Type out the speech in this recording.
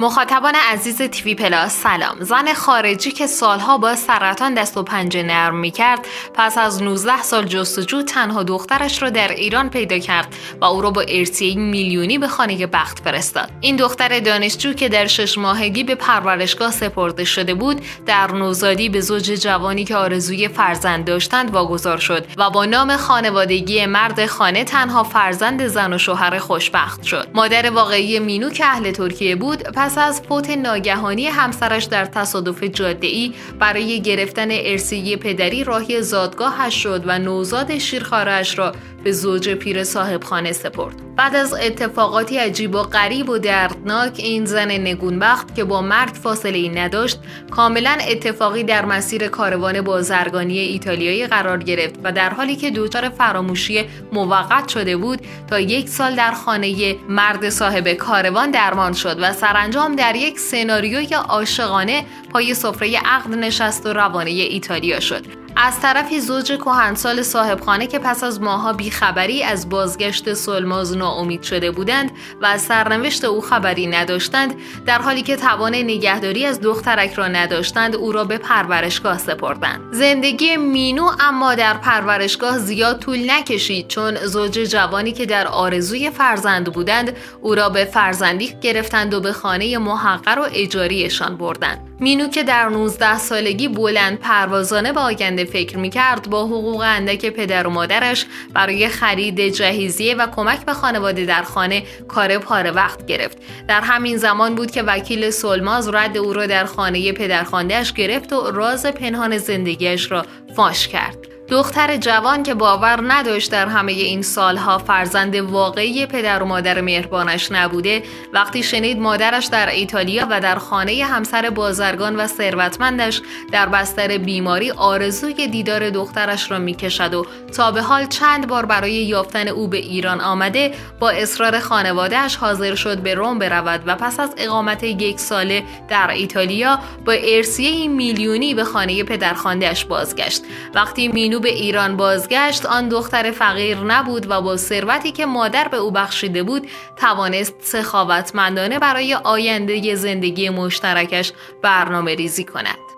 مخاطبان عزیز تیوی پلاس سلام. زن خارجی که سالها با سرطان دست و پنجه نرم می‌کرد پس از 19 سال جستجو تنها دخترش را در ایران پیدا کرد و او را با ارثیه‌ای میلیونی به خانه بخت فرستاد. این دختر دانشجو که در 6 ماهگی به پرورشگاه سپرده شده بود، در نوزادی به زوج جوانی که آرزوی فرزند داشتند واگذار شد و با نام خانوادگی مرد خانه تنها فرزند زن و شوهر خوشبخت شد. مادر واقعی مینو که اهل ترکیه بود، پس از فوت ناگهانی همسرش در تصادف جاده‌ای برای گرفتن ارثیه پدری راهی زادگاهش شد و نوزاد شیرخواره‌اش را به زوج پیر صاحب خانه سپرد. بعد از اتفاقاتی عجیب و غریب و دردناک، این زن نگونبخت که با مرگ فاصله‌ای نداشت، کاملا اتفاقی در مسیر کاروان بازرگانی ایتالیایی قرار گرفت و در حالی که دچار فراموشی موقت شده بود، تا 1 سال در خانه مرد صاحب کاروان درمان شد و سرانجام در یک سناریوی عاشقانه پای سفره عقد نشست و روانه ایتالیا شد. از طرفی زوج کهنسال صاحبخانه که پس از ماه‌ها بیخبری از بازگشت سلماز ناامید شده بودند و از سرنوشت او خبری نداشتند، در حالی که توان نگهداری از دخترک را نداشتند، او را به پرورشگاه سپردند. زندگی مینو اما در پرورشگاه زیاد طول نکشید، چون زوج جوانی که در آرزوی فرزند بودند او را به فرزندی گرفتند و به خانه محقر و اجاریشان بردند. مینو که در 19 سالگی بلند پروازانه به آینده فکر می‌کرد، با حقوق اندک پدر و مادرش برای خرید جهیزیه و کمک به خانواده در خانه کار پاره وقت گرفت. در همین زمان بود که وکیل سلماز رد او را در خانه پدرخوانده‌اش گرفت و راز پنهان زندگیش را فاش کرد. دختر جوان که باور نداشت در همه این سالها فرزند واقعی پدر و مادر مهربانش نبوده، وقتی شنید مادرش در ایتالیا و در خانه همسر بازرگان و ثروتمندش در بستر بیماری آرزوی دیدار دخترش را میکشد و تا به حال چند بار برای یافتن او به ایران آمده، با اصرار خانواده‌اش حاضر شد به روم برود و پس از اقامت 1 ساله در ایتالیا با ارثیه میلیونی به خانه پدرخوانده‌اش بازگشت. وقتی مینو به ایران بازگشت، آن دختر فقیر نبود و با ثروتی که مادر به او بخشیده بود توانست سخاوتمندانه برای آینده زندگی مشترکش برنامه ریزی کند.